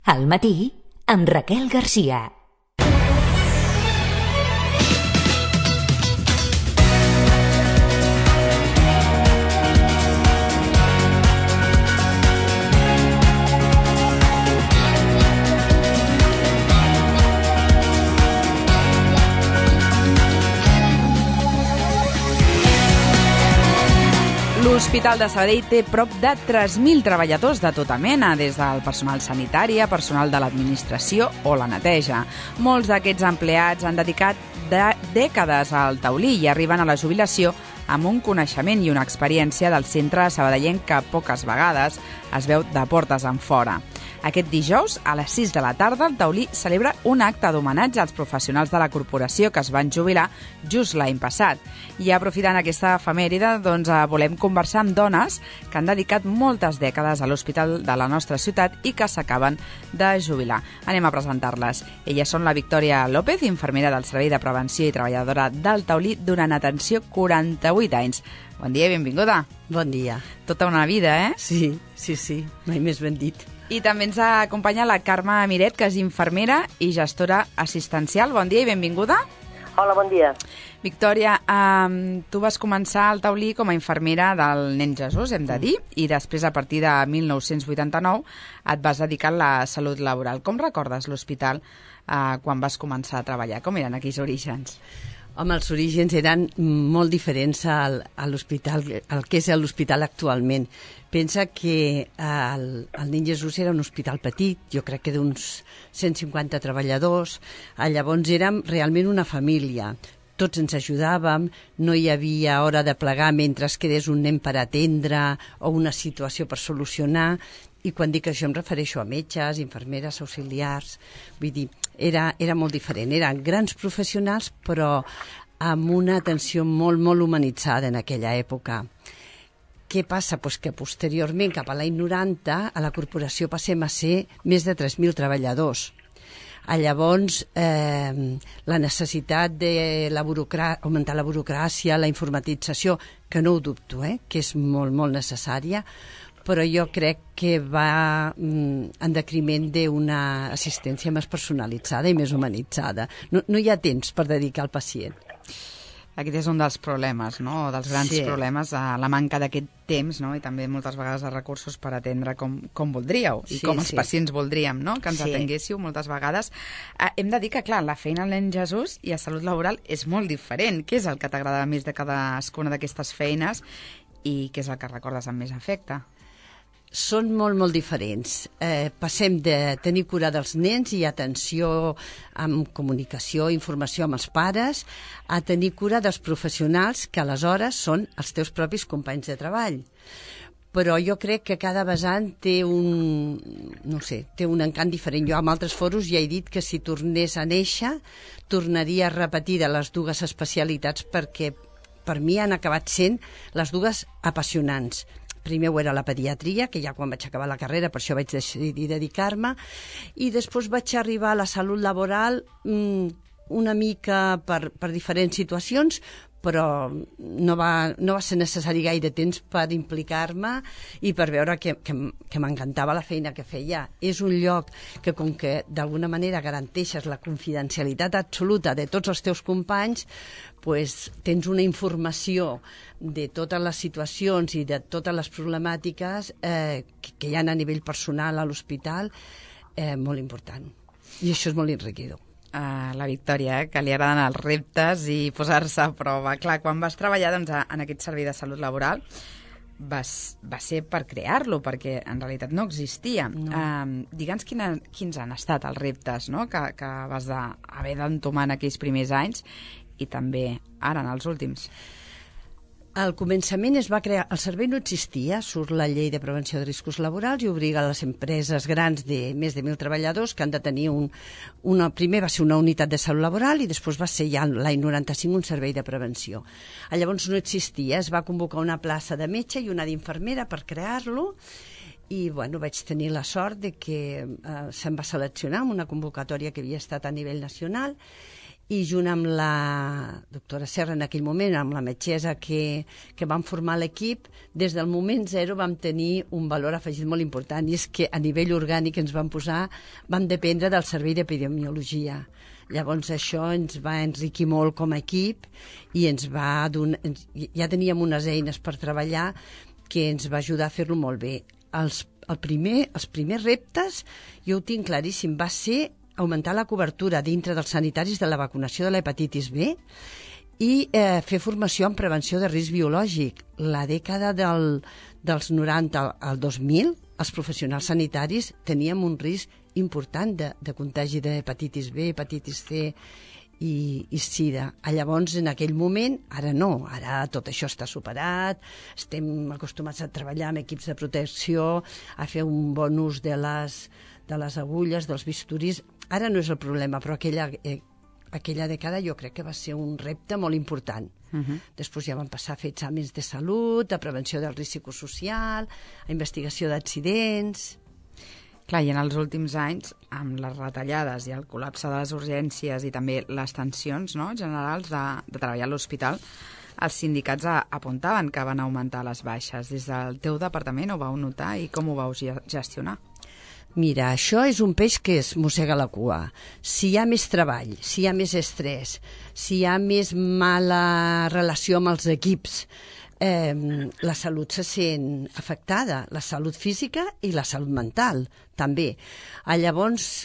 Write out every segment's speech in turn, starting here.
Al matí, amb Raquel Garcia. L'Hospital de Sabadell té prop de 3.000 treballadors de tota mena, des del personal sanitari, personal de l'administració o la neteja. Molts d'aquests empleats han dedicat dècades al taulí i arriben a la jubilació amb un coneixement i una experiència del centre sabadellenc que poques vegades es veu de portes enfora. Aquest dijous, a les 6 de la tarda, el Taulí celebra un acte d'homenatge als professionals de la corporació que es van jubilar just l'any passat. I aprofitant aquesta efemèride, volem conversar amb dones que han dedicat moltes dècades a l'hospital de la nostra ciutat i que s'acaben de jubilar. Anem a presentar-les. Elles són la Victòria López, infermera del Servei de Prevenció i treballadora del Taulí durant atenció 48 anys. Bon dia i benvinguda. Bon dia. Tota una vida, eh? Sí, mai més ben dit. I també ens acompanya la Carme Miret, que és infermera i gestora assistencial. Bon dia i benvinguda. Hola, bon dia. Victòria, tu vas començar al Taulí com a infermera del nen Jesús, hem de dir, i després, a partir de 1989, et vas dedicar a la salut laboral. Com recordes l'hospital quan vas començar a treballar? Com eren aquells orígens? Home, els orígens eren molt diferents a l'hospital, al que és l'hospital actualment. Pensa que el nen Jesús era un hospital petit, jo crec que d'uns 150 treballadors. Llavors érem realment una família. Tots ens ajudàvem, no hi havia hora de plegar mentre es quedés un nen per atendre o una situació per solucionar. I quan dic això em refereixo a metges, infermeres, auxiliars. Vull dir, era molt diferent. Eren grans professionals, però amb una atenció molt, molt humanitzada en aquella època. Què passa? Pues que posteriorment, cap a l'any 90, a la corporació passem a ser més de 3.000 treballadors. Llavors, la necessitat d'augmentar la burocràcia, la informatització, que no ho dubto, que és molt, molt necessària, però jo crec que va en detriment d'una assistència més personalitzada i més humanitzada. No hi ha temps per dedicar al pacient. Aquest és un dels problemes, no? Dels grans problemes, la manca d'aquest temps, no? I també moltes vegades de recursos per atendre com voldríeu i com els pacients voldríem, no? Que ens atenguéssiu moltes vegades. Hem de dir que, clar, la feina al nen Jesús i a salut laboral és molt diferent. Què és el que t'agrada més de cadascuna d'aquestes feines i què és el que recordes amb més afecte? Són molt, molt diferents. Passem de tenir cura dels nens i atenció amb comunicació, informació amb els pares, a tenir cura dels professionals que aleshores són els teus propis companys de treball. Però jo crec que cada vessant té té un encant diferent. Jo amb altres foros ja he dit que si tornés a néixer, tornaria a repetir de les dues especialitats perquè per mi han acabat sent les dues apassionants. Primer ho era la pediatria, que ja quan vaig acabar la carrera, per això vaig decidir dedicar-me, i després vaig arribar a la salut laboral una mica per diferents situacions, però no va ser necessari gaire temps per implicar-me i per veure que m'encantava la feina que feia. És un lloc que, com que d'alguna manera garanteixes la confidencialitat absoluta de tots els teus companys, pues, tens una informació de totes les situacions i de totes les problemàtiques que hi ha a nivell personal a l'hospital molt important. I això és molt enriquidor. La Victòria, que li agraden els reptes i posar-se a prova. Clar, quan vas treballar en aquest servei de salut laboral va ser per crear-lo, perquè en realitat no existia. Digue'ns quins han estat els reptes, no?, que vas haver d'entomar en aquells primers anys i també ara, en els últims. Al començament es va crear, el servei no existia, surt la llei de prevenció de riscos laborals i obliga a les empreses grans de més de 1.000 treballadors que han de tenir primer va ser una unitat de salut laboral i després va ser ja l'any 95 un servei de prevenció. Llavors no existia, es va convocar una plaça de metge i una d'infermera per crear-lo i vaig tenir la sort de que se'm va seleccionar amb una convocatòria que havia estat a nivell nacional i junt amb la doctora Serra en aquell moment, amb la metgessa que vam formar l'equip, des del moment zero vam tenir un valor afegit molt important, i és que a nivell orgànic ens vam dependre del servei d'epidemiologia. Llavors això ens va enriquir molt com a equip i ens va donar, ja teníem unes eines per treballar que ens va ajudar a fer-lo molt bé. Els primers reptes, jo ho tinc claríssim, va ser augmentar la cobertura dintre dels sanitaris de la vacunació de l'hepatitis B i fer formació en prevenció de risc biològic. La dècada dels 90 al 2000, els professionals sanitaris teníem un risc important de contagi d'hepatitis B, hepatitis C i sida. Llavors, en aquell moment, ara no, ara tot això està superat, estem acostumats a treballar amb equips de protecció, a fer un bon ús de les agulles, dels bisturís. Ara no és el problema, però aquella dècada jo crec que va ser un repte molt important. Després ja van passar a fer exàmens de salut, a prevenció del risc psicosocial, a investigació d'accidents. Clar, i en els últims anys, amb les retallades i el col·lapse de les urgències i també les tensions generals de treballar a l'hospital, els sindicats apuntaven que van augmentar les baixes. Des del teu departament ho vau notar i com ho vau gestionar? Mira, això és un peix que es mossega la cua. Si hi ha més treball, si hi ha més estrès, si hi ha més mala relació amb els equips, la salut se sent afectada, la salut física i la salut mental, també. Llavors,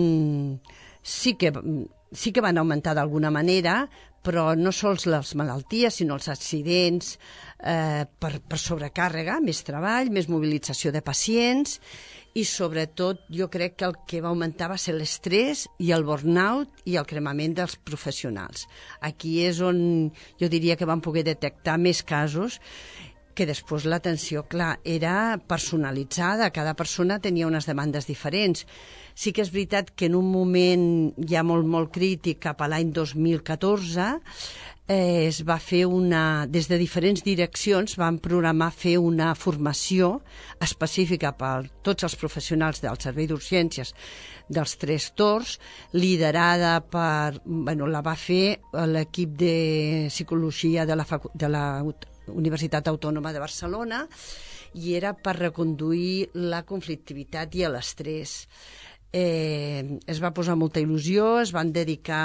sí que van augmentar d'alguna manera, però no sols les malalties, sinó els accidents per sobrecàrrega, més treball, més mobilització de pacients, i sobretot jo crec que el que va augmentar va ser l'estrès i el burnout i el cremament dels professionals. Aquí és on jo diria que vam poder detectar més casos, que després l'atenció, clar, era personalitzada, cada persona tenia unes demandes diferents. Sí que és veritat que en un moment ja molt crític, cap a l'any 2014, es va fer des de diferents direccions van programar fer una formació específica per tots els professionals del servei d'urgències dels 3 torns, liderada la va fer l'equip de psicologia de la Universitat Autònoma de Barcelona, i era per reconduir la conflictivitat i l'estrès. Es va posar molta il·lusió, es van dedicar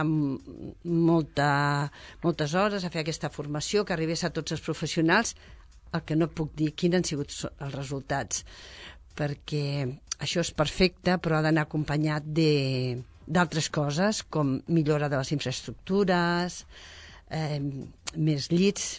moltes hores a fer aquesta formació que arribés a tots els professionals. El que no puc dir quins han sigut els resultats, perquè això és perfecte, però ha d'anar acompanyat d'altres coses, com millora de les infraestructures, més llits,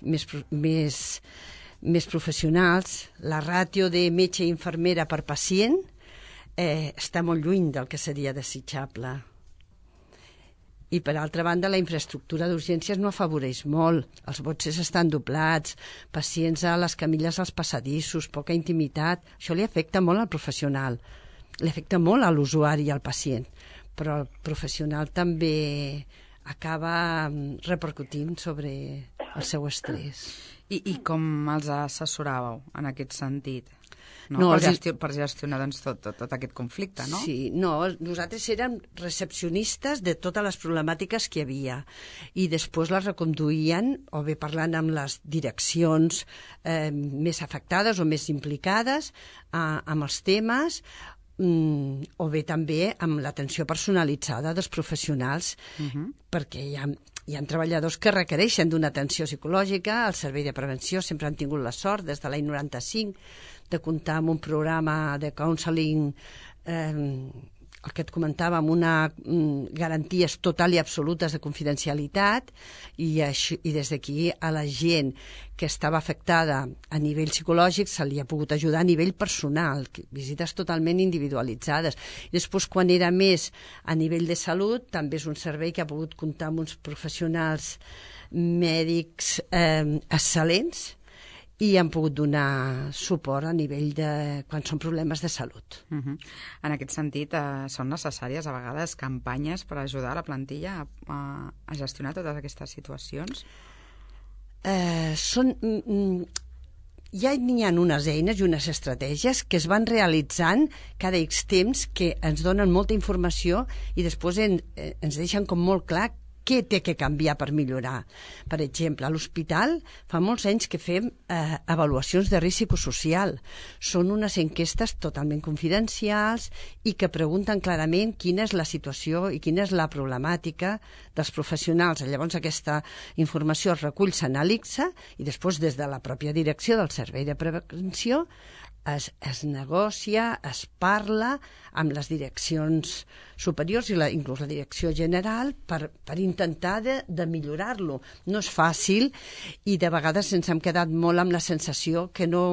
més professionals. La ràtio de metge i infermera per pacient està molt lluny del que seria desitjable. I, per altra banda, la infraestructura d'urgències no afavoreix molt. Els boxes estan doblats, pacients a les camilles als passadissos, poca intimitat. Això li afecta molt al professional, li afecta molt a l'usuari i al pacient, però el professional també acaba repercutint sobre el seu estrès. I com els assessoràveu en aquest sentit? Per gestionar tot aquest conflicte, no? Sí, no, nosaltres érem recepcionistes de totes les problemàtiques que hi havia i després les reconduïen o bé parlant amb les direccions més afectades o més implicades amb els temes, o bé també amb l'atenció personalitzada dels professionals, perquè hi ha treballadors que requereixen d'una atenció psicològica. El Servei de Prevenció sempre han tingut la sort, des de l'any 95, de comptar amb un programa de counseling, el que et comentava, amb garanties total i absolutes de confidencialitat, i des d'aquí a la gent que estava afectada a nivell psicològic se li ha pogut ajudar a nivell personal, visites totalment individualitzades. I després, quan era més a nivell de salut, també és un servei que ha pogut comptar amb uns professionals mèdics excel·lents, i han pogut donar suport a nivell de quan són problemes de salut. En aquest sentit, són necessàries a vegades campanyes per ajudar la plantilla a gestionar totes aquestes situacions? Ja n'hi ha unes eines i unes estratègies que es van realitzant cada X temps, que ens donen molta informació i després ens deixen com molt clar què té que canviar per millorar. Per exemple, a l'hospital fa molts anys que fem avaluacions de risc psicosocial. Són unes enquestes totalment confidencials i que pregunten clarament quina és la situació i quina és la problemàtica dels professionals. Llavors aquesta informació es recull, s'analitza i després des de la pròpia direcció del Servei de Prevenció es negocia, es parla amb les direccions superiors i inclús la direcció general per intentar de millorar-lo. No és fàcil i de vegades ens hem quedat molt amb la sensació que no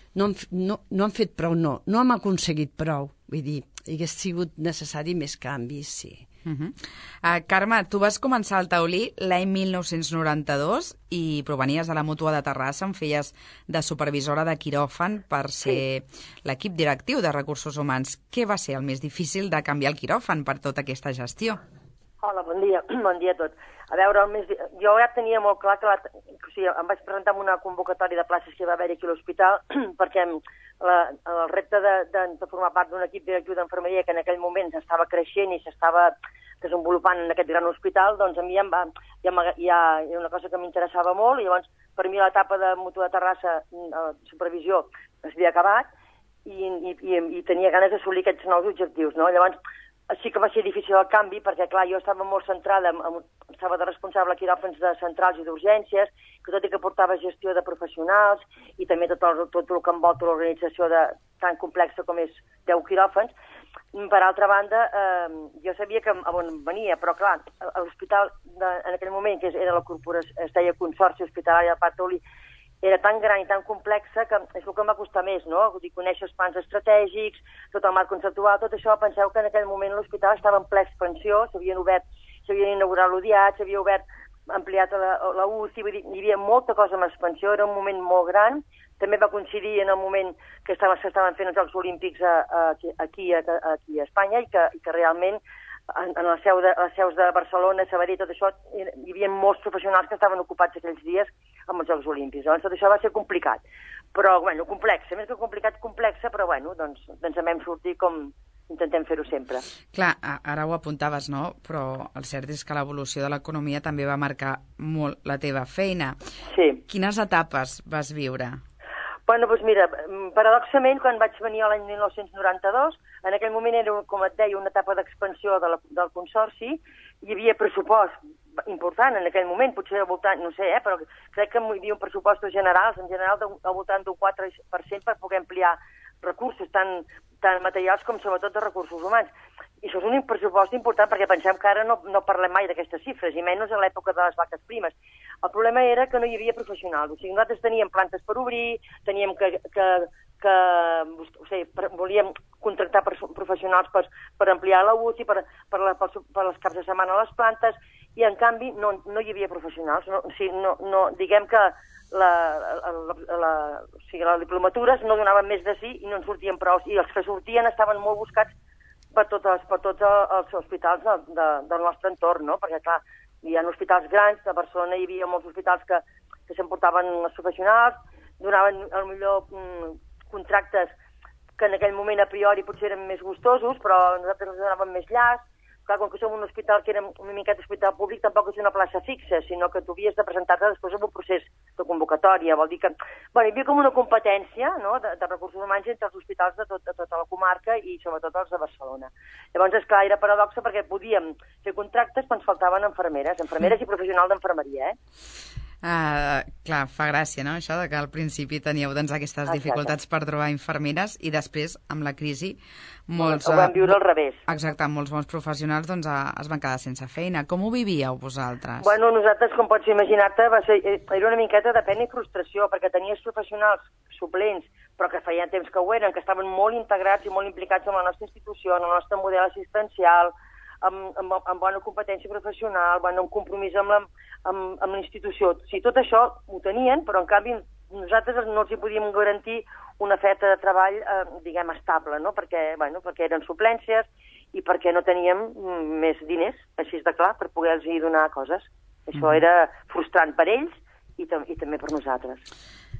han fet prou, no hem aconseguit prou. Vull dir, hagués sigut necessari més canvis, sí. Carme, tu vas començar al Taulí l'any 1992 i provenies de la Mútua de Terrassa, em feies de supervisora de quiròfan per ser l'equip directiu de recursos humans. Què va ser el més difícil de canviar el quiròfan per tota aquesta gestió? Hola, bon dia a tots. A veure, jo ja tenia molt clar que em vaig presentar en una convocatòria de places que va haver aquí a l'hospital perquè el repte de formar part d'un equip directiu d'enfermeria que en aquell moment s'estava creixent i s'estava desenvolupant en aquest gran hospital, doncs a mi hi ha una cosa que m'interessava molt i llavors per mi l'etapa de Mútua de Terrassa, supervisió, s'havia acabat i tenia ganes d'assolir aquests nous objectius, no? Llavors sí que va ser difícil el canvi perquè, clar, jo estava molt centrada, estava de responsable a quiròfans de centrals i d'urgències, que tot i que portava gestió de professionals i també tot el que envolta l'organització tan complexa com és 10 quiròfans. Per altra banda, jo sabia que on venia, però clar, l'hospital en aquell moment, que era la corporació, es deia Consorci Hospitalari del Parc Taulí, era tan gran i tan complexa que és el que m'ha costat més, no? Vull dir, conèixer els plans estratègics, tot el marc conceptual, tot això, penseu que en aquell moment l'hospital estava en ple expansió, s'havien inaugurat l'UDIAT, s'havia ampliat la UCI, vull dir, hi havia molta cosa en expansió, era un moment molt gran, també va coincidir en el moment que s'estaven fent els Jocs Olímpics aquí a Espanya i que realment en les seus de Barcelona, Sabadell, tot això, hi havia molts professionals que estaven ocupats aquells dies amb els Jocs Olímpics. Llavors tot això va ser complicat, però, bueno, complexa, més que complicat, complexa, però, bueno, doncs en vam sortir com intentem fer-ho sempre. Clar, ara ho apuntaves, no? Però el cert és que l'evolució de l'economia també va marcar molt la teva feina. Sí. Quines etapes vas viure? Bueno, doncs mira, paradoxament, quan vaig venir l'any 1992, en aquell moment era, com et deia, una etapa d'expansió del Consorci, hi havia pressupost important en aquell moment, potser al voltant, no sé, però crec que hi havia un pressupost general al voltant d'un 4% per poder ampliar recursos, tant materials com sobretot de recursos humans. I això és un pressupost important perquè pensem que ara no parlem mai d'aquestes xifres, i menys a l'època de les vaques primes. El problema era que no hi havia professionals. O sigui, nosaltres teníem plantes per obrir, teníem volíem contractar professionals per ampliar la UCI, per les caps de setmana a les plantes, i en canvi no hi havia professionals. Diguem que les diplomatures no donaven més de si i no en sortien prou, i els que sortien estaven molt buscats per tots els hospitals del nostre entorn, no? Perquè, clar, hi ha hospitals grans, a Barcelona hi havia molts hospitals que s'emportaven els professionals, donaven potser contractes que en aquell moment a priori potser eren més gustosos, però nosaltres els donàvem més llast. Clar, com que som un hospital que era una miqueta hospital públic, tampoc és una plaça fixa, sinó que tu havies de presentar-te després en un procés de convocatòria. Vol dir que, bueno, hi havia com una competència, no?, de recursos humans entre els hospitals de tota la comarca i sobretot els de Barcelona. Llavors, esclar, era paradoxa perquè podíem fer contractes, però ens faltaven infermeres i professionals d'enfermeria, Clar, fa gràcia, no?, això de que al principi teníeu aquestes dificultats per trobar infermeres i després, amb la crisi, molts... Ho vam viure al revés. Exacte, molts bons professionals es van quedar sense feina. Com ho vivíeu vosaltres? Bueno, nosaltres, com pots imaginar-te, era una miqueta de pena i frustració, perquè tenies professionals suplents, però que feien temps que ho eren, que estaven molt integrats i molt implicats en la nostra institució, en el nostre model assistencial, amb bona competència professional, amb compromís amb l'institució. O sigui, tot això ho tenien, però en canvi nosaltres no els hi podíem garantir una oferta de treball, diguem, estable, no? Perquè eren suplències i perquè no teníem més diners, així de clar, per poder-los donar coses. Això era frustrant per ells i també per nosaltres.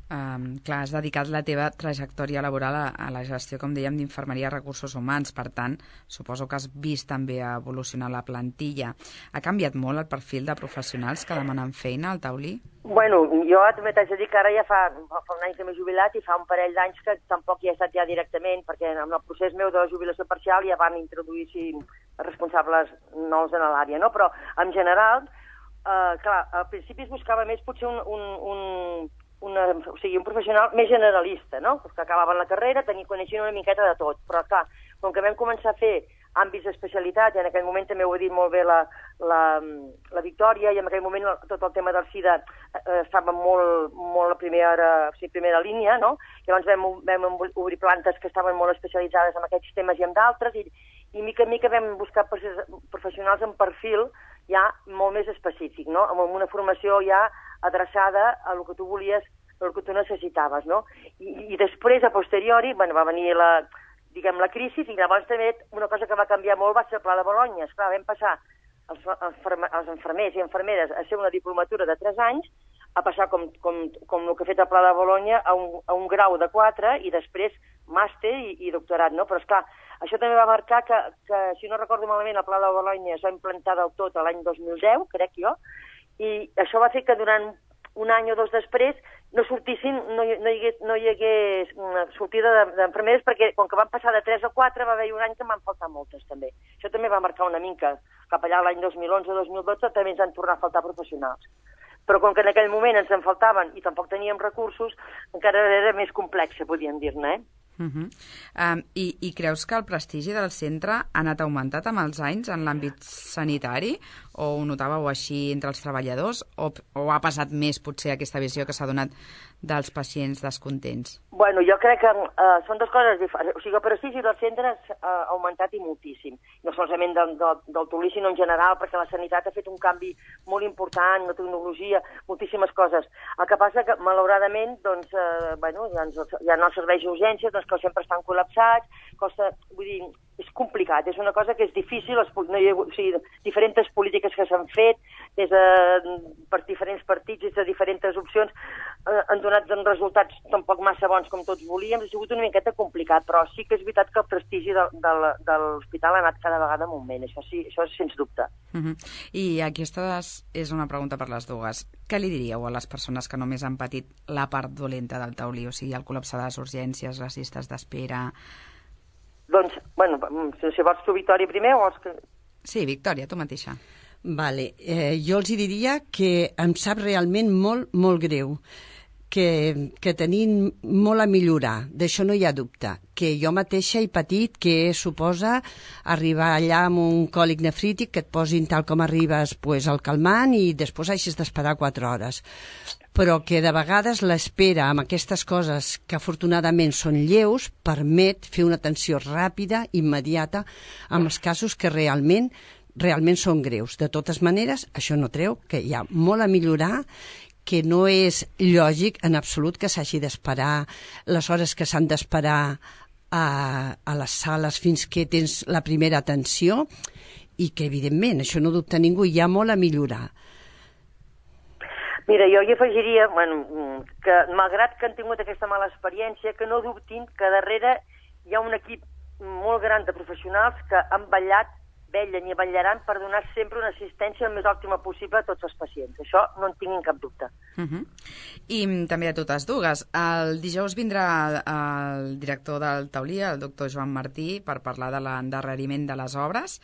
Clar, has dedicat la teva trajectòria laboral a la gestió, com dèiem, d'infermeria i recursos humans. Per tant, suposo que has vist també evolucionar la plantilla. Ha canviat molt el perfil de professionals que demanen feina al Taulí? Bueno, jo també t'haig de dir que ara ja fa un any que m'he jubilat i fa un parell d'anys que tampoc hi he estat ja directament, perquè en el procés meu de la jubilació parcial ja van introduir responsables nous en l'àrea, no? Però, en general, clar, al principi es buscava més potser un professional més generalista, no? Que acabaven la carrera, coneixien una miqueta de tot, però clar, com que vam començar a fer àmbits d'especialitat, i en aquell moment també ho ha dit molt bé la Victòria, i en aquell moment tot el tema del SIDA estava molt a primera línia, no? Llavors vam obrir plantes que estaven molt especialitzades en aquests temes i en d'altres, i mica en mica vam buscar professionals amb perfil ja molt més específic, no? Amb una formació ja adreçada a el que tu volies, el que tu necessitaves, no? I després, a posteriori, va venir la crisi, i llavors també una cosa que va canviar molt va ser el Pla de Bologna. Esclar, vam passar els infermers i infermeres a ser una diplomatura de 3 anys, a passar com el que ha fet el Pla de Bologna a un grau de 4 i després màster i doctorat, no? Però esclar, això també va marcar que, si no recordo malament, el Pla de Bologna es va implantar del tot l'any 2010, crec jo, i això va fer que durant un any o dos després no hi hagués sortida d'enfermeres, perquè com que van passar de 3 a 4 va haver un any que m'han faltat moltes també. Això també va marcar una mica. Cap allà l'any 2011-2012 també ens han tornat a faltar professionals. Però com que en aquell moment ens en faltaven i tampoc teníem recursos, encara era més complex, podríem dir-ne, I creus que el prestigi del centre ha anat augmentat amb els anys en l'àmbit sanitari? O ho notàveu així entre els treballadors? O ha passat més, potser, aquesta visió que s'ha donat dels pacients descontents? Bueno, jo crec que són dues coses diferents. O sigui, el prestigi del centre ha augmentat i moltíssim. No solament del Taulí, sinó en general, perquè la sanitat ha fet un canvi molt important, la tecnologia, moltíssimes coses. El que passa que, malauradament, doncs, hi ha els serveis d'urgència, doncs, que sempre estan col·lapsats, vull dir, és complicat, és una cosa que és difícil, diferents polítiques que s'han fet per diferents partits i de diferents opcions han donat resultats tampoc massa bons com tots volíem, ha sigut una miqueta complicat, però sí que és veritat que el prestigi de l'hospital ha anat cada vegada en augment, això és sens dubte. I aquesta és una pregunta per les dues. Què li diríeu a les persones que només han patit la part dolenta del Taulí, o sigui, el col·lapse de les urgències, les llistes d'espera? Doncs, si vols tu, Victòria, primer o vols que... Sí, Victòria, tu mateixa. Vale. Jo els diria que em sap realment molt, molt greu, que tenim molt a millorar, d'això no hi ha dubte, que jo mateixa he patit que suposa arribar allà amb un còlic nefrític, que et posin tal com arribes el calmant i després hagis d'esperar 4 hores. Però que de vegades l'espera amb aquestes coses que afortunadament són lleus permet fer una atenció ràpida, immediata, amb els casos que realment són greus. De totes maneres, això no treu que hi ha molt a millorar, que no és lògic en absolut que s'hagi d'esperar les hores que s'han d'esperar a les sales fins que tens la primera atenció i que, evidentment, això no dubta ningú, hi ha molt a millorar. Mira, jo hi afegiria, que malgrat que han tingut aquesta mala experiència, que no dubtin que darrere hi ha un equip molt gran de professionals que han vetllen i vetllaran per donar sempre una assistència el més òptima possible a tots els pacients. Això no en tinguin cap dubte. I també de totes dues. El dijous vindrà el director del Taulí, el doctor Joan Martí, per parlar de l'endarreriment de les obres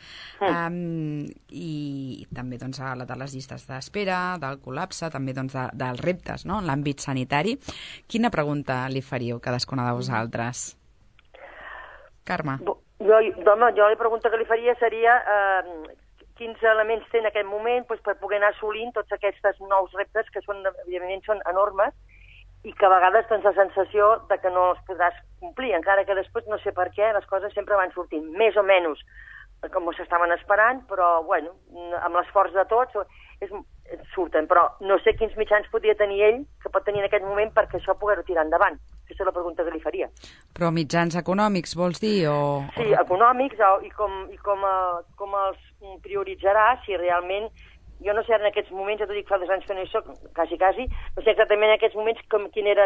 i també de les llistes d'espera, del col·lapse, també dels reptes, no?, en l'àmbit sanitari. Quina pregunta li faríeu cadascuna de vosaltres? Carme. Jo la pregunta que li faria seria quins elements té en aquest moment per poder anar assolint tots aquests nous reptes que evidentment són enormes i que a vegades tens la sensació de que no els podràs complir, encara que després no sé per què les coses sempre van sortint més o menys com s'estaven esperant, però amb l'esforç de tots surten, però no sé quins mitjans podria tenir ell, que pot tenir en aquest moment perquè això poder-ho tirar endavant. Aquesta és la pregunta que li faria. Però mitjans econòmics, vols dir? Sí, econòmics, i com els prioritzarà, si realment... Jo no sé en aquests moments, ja t'ho dic, fa 2 anys que no hi soc, quasi, no sé exactament en aquests moments quin era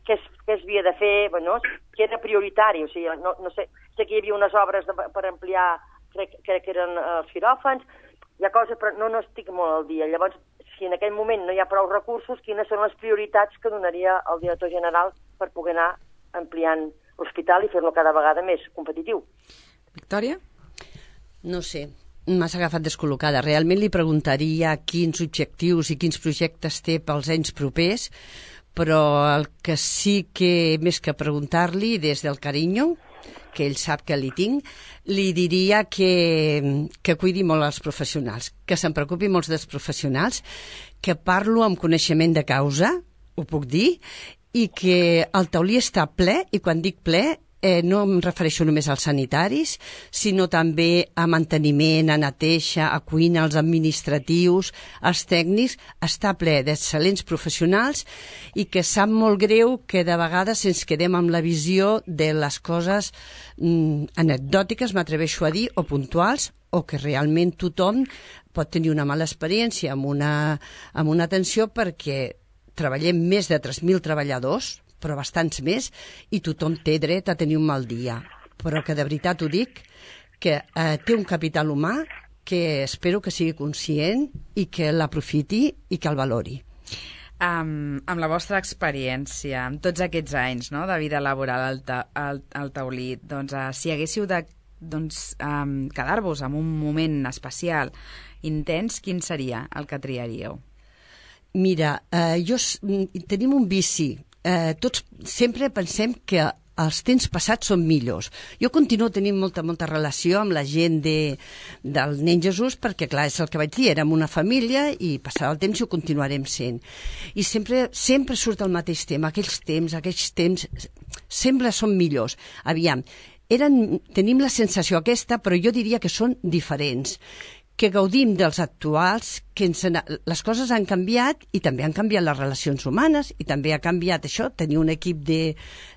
què es havia de fer, bueno, que era prioritari, o sigui, no sé que hi havia unes obres per ampliar, crec que eren els quiròfans, hi ha coses, però no estic molt al dia. Llavors, si en aquell moment no hi ha prou recursos, quines són les prioritats que donaria el director general per poder anar ampliant l'hospital i fer-lo cada vegada més competitiu? Victòria? No sé, m'has agafat descol·locada. Realment li preguntaria quins objectius i quins projectes té pels anys propers, però el que sí que, més que preguntar-li, des del carinyo, que ell sap que li tinc, li diria que cuidi molt els professionals, que se'n preocupi molt dels professionals, que parlo amb coneixement de causa, ho puc dir, i que el taulí està ple, i quan dic ple no em refereixo només als sanitaris, sinó també a manteniment, a neteja, a cuina, als administratius, als tècnics. Està ple d'excel·lents professionals i que sap molt greu que de vegades ens quedem amb la visió de les coses anecdòtiques, m'atreveixo a dir, o puntuals, o que realment tothom pot tenir una mala experiència amb una atenció, perquè treballem més de 3.000 treballadors, però bastants més, i tothom té dret a tenir un mal dia. Però que de veritat ho dic, que té un capital humà que espero que sigui conscient i que l'aprofiti i que el valori. Amb la vostra experiència, amb tots aquests anys, no?, de vida laboral al taulí, doncs, si haguéssiu de quedar-vos en un moment especial, intens, quin seria el que triaríeu? Mira, tenim un vici. Tots sempre pensem que els temps passats són millors. Jo continuo tenint molta relació amb la gent del nen Jesús, perquè, clar, és el que vaig dir, érem una família i passarà el temps i ho continuarem sent. I sempre surt el mateix tema. Aquells temps sempre són millors. Aviam, tenim la sensació aquesta, però jo diria que són diferents, que gaudim dels actuals, que les coses han canviat i també han canviat les relacions humanes i també ha canviat això, tenir un equip de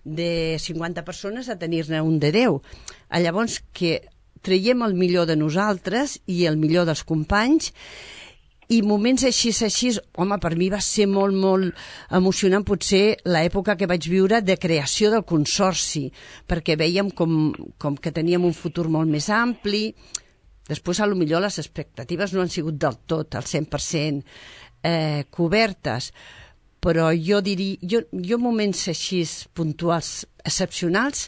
50 persones a tenir-ne un de 10. Llavors, que traiem el millor de nosaltres i el millor dels companys, i moments així, home, per mi va ser molt emocionant potser l'època que vaig viure de creació del consorci, perquè veiem com que teníem un futur molt més ampli. Després, potser les expectatives no han sigut del tot, al 100% cobertes, però jo diria, jo moments així puntuals, excepcionals,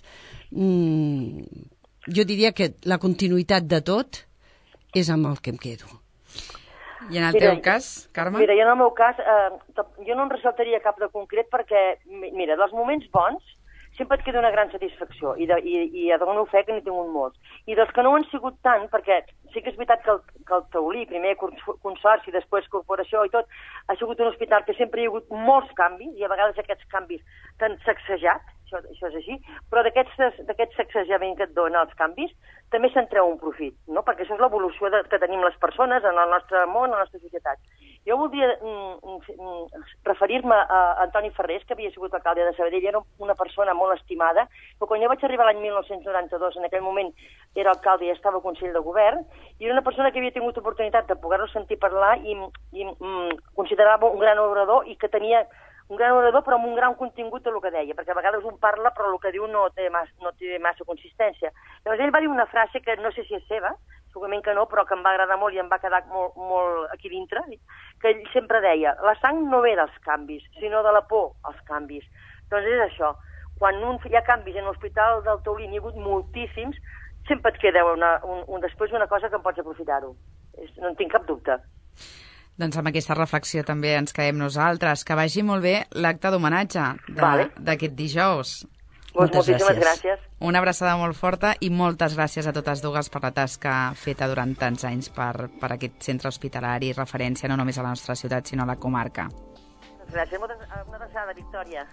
jo diria que la continuïtat de tot és amb el que em quedo. I en el teu cas, Carme? Mira, jo en el meu cas, jo no en ressaltaria cap de concret perquè, mira, dels moments bons sempre et queda una gran satisfacció i dono fe que n'hi tinc molts. I dels que no ho han sigut tant, perquè sí que és veritat que el taulí, primer consorci, després corporació i tot, ha sigut un hospital que sempre hi ha hagut molts canvis i a vegades aquests canvis t'han sacsejat, això és així, però d'aquest sacsejament que et dona els canvis també se'n treu un profit, no? Perquè això és l'evolució que tenim les persones en el nostre món, en la nostra societat. Jo voldria referir-me a Antoni Ferrés, que havia sigut alcalde de Sabadell, era una persona molt estimada, però quan jo vaig arribar l'any 1992, en aquell moment era alcalde i estava al Consell de Govern, i era una persona que havia tingut oportunitat de poder-lo sentir parlar i considerava un gran orador i que tenia un gran orador però amb un gran contingut del que deia, perquè a vegades un parla però el que diu no té massa consistència. Llavors ell va dir una frase que no sé si és seva, segurament que no, però que em va agradar molt i em va quedar molt aquí dintre, que ell sempre deia, la sang no ve dels canvis, sinó de la por als canvis. Doncs és això, quan hi ha canvis en l'Hospital del Taulí, n'hi ha hagut moltíssims, sempre et queda després una cosa que em pots aprofitar-ho. No en tinc cap dubte. Doncs amb aquesta reflexió també ens quedem nosaltres. Que vagi molt bé l'acte d'homenatge d'aquest dijous. Moltíssimes gràcies. Una abraçada molt forta i moltes gràcies a totes dues per la tasca feta durant tants anys per aquest centre hospitalari, referència no només a la nostra ciutat sinó a la comarca. Gràcies. Una abraçada, Victòria.